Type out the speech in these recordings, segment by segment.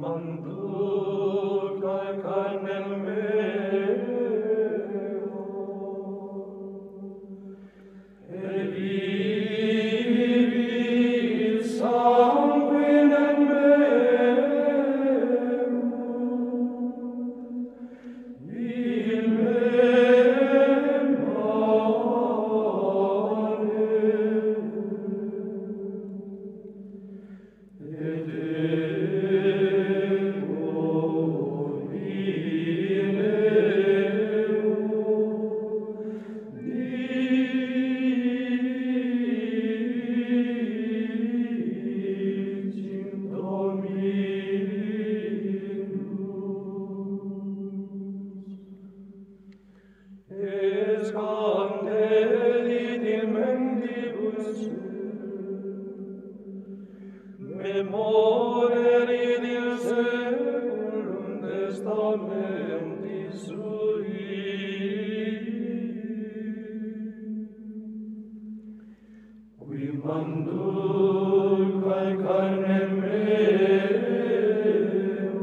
manduc al carnem meo, et vivi sanguinem meum, in memorere in seculum testamenti sui, qui manduc al carnem meo,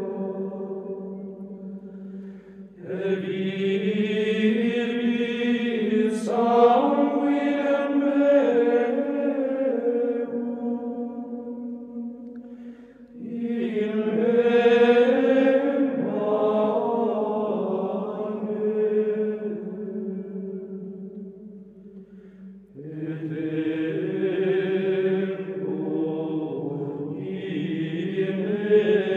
et vivi sanguinem meum, in memane, et